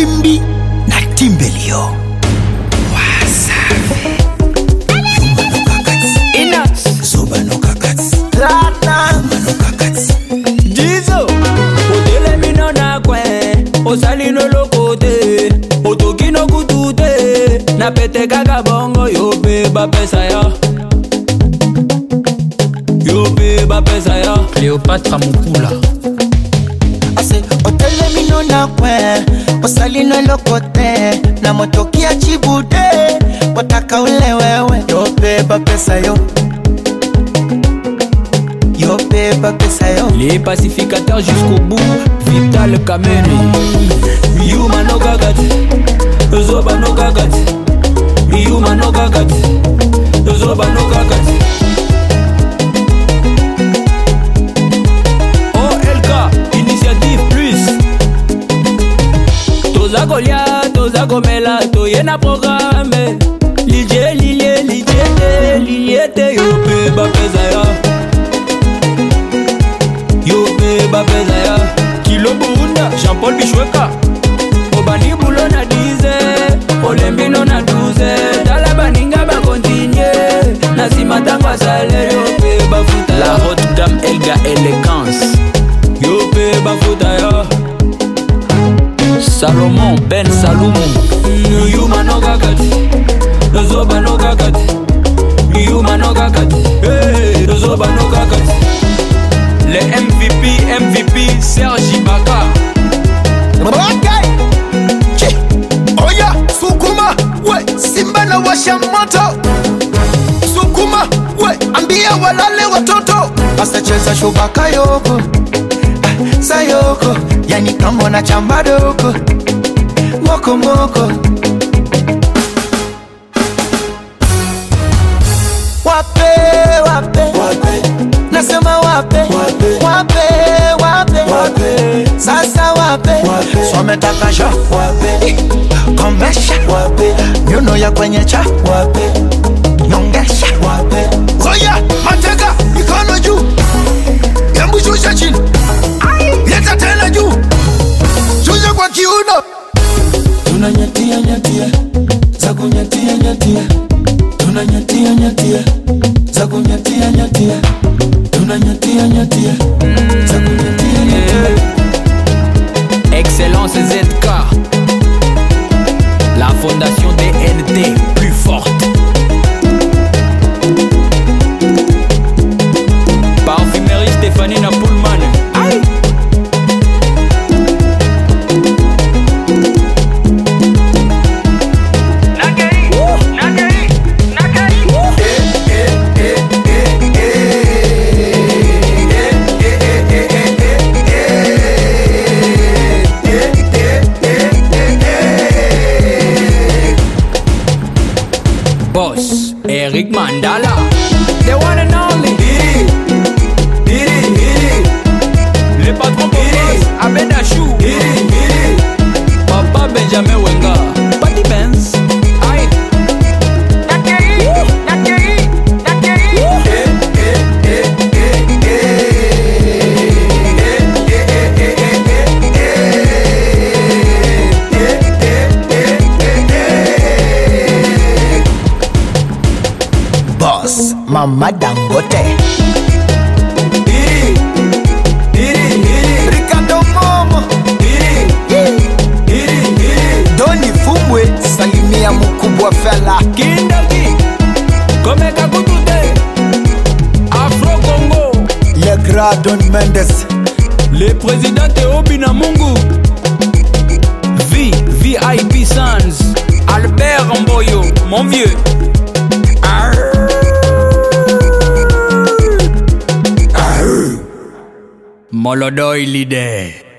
Timbi na Timbelio. Wasafi. Yumba no kakati. Inax. Zoba no kakati. Lata. Yumba no kakati. Jizo. Otele mino na kwen. Osali no lokote. Otoki no kutute. Na pete kaka bongo. Yo beba pesa ya. Yo beba pesa ya. Cléopatra Mukula. Ase otele mino na kwe. Osali no lokote. Na motoki ya chibude. Wataka ule wewe. Yo beba pesa yo. Yo beba pesa yo. Les pacificateurs jusqu'au bout. Vital Kameni. Yuma no gagati. Zoba no gagati. Yuma no gagati. Zoba no gagati. OLK, Initiative Plus. Toza Golia, Toza Gomela, Toyena programme. Lilie, lilie, lilie, lilie, yo beba pesa ya. Yo beba pesa ya. Kilo Burunda, Jean-Paul Bichweka. Obani Bulo na 10. Olembino na 12. Dala baninga ba continue. Nasima tangwa salaire. Yo beba futa. La haute gamme Elga Elegance. Yo beba futa ya. Salomon Ben Salomon. Yuma no gagati. Zoba no gagati. Yuma no gagati. Hey, Zoba no gagati. Les MVP, Serge Ibaka. Okay. Chi. Oya, sukuma, we, Simba na washa moto. Sukuma, we, ambia walale watoto. Asa cheza shubaka yoko. Sayoko. Yani kama na chamba doko. Moko moko. Wape, wape, wape. Nasema wape, wape, wape, wape, wape. Sasa wape, wape. Swametaka sha, wape. Komesha, wape. Nyuno ya kwenye cha, wape. Nyongesha, wape. Oya, mateka, mikono juu. Yambu shusha chini. Leta tena juu. Shusha kwa kiuno. Tunanyatia, nyatia. Zaku nyatia, nyatia. Tunanyatia, nyatia. Zaku nyatia, nyatia. Tunanyatia, nyatia. Zaku nyatia, nyatia. Excellence ZK. La fondation DNT plus forte. Parfumerie Stéphanie Napoulman. Aïe. Boss, Eric Mandala. The one and only. Le patron Boss, Abedachou. Papa Benjamin Wenga. Patty Benz. Aïe. Boss, Mama Dangote. Ricardo Momo. Doni Fumwe. Salimia mkubwa fella. Kindaki. Komeka kutute. Afro Congo. Le Grand Don Mendes. Le président Théobi Namungu. VIP Sans. Albert Mboyo, mon vieux. Molodoy leader.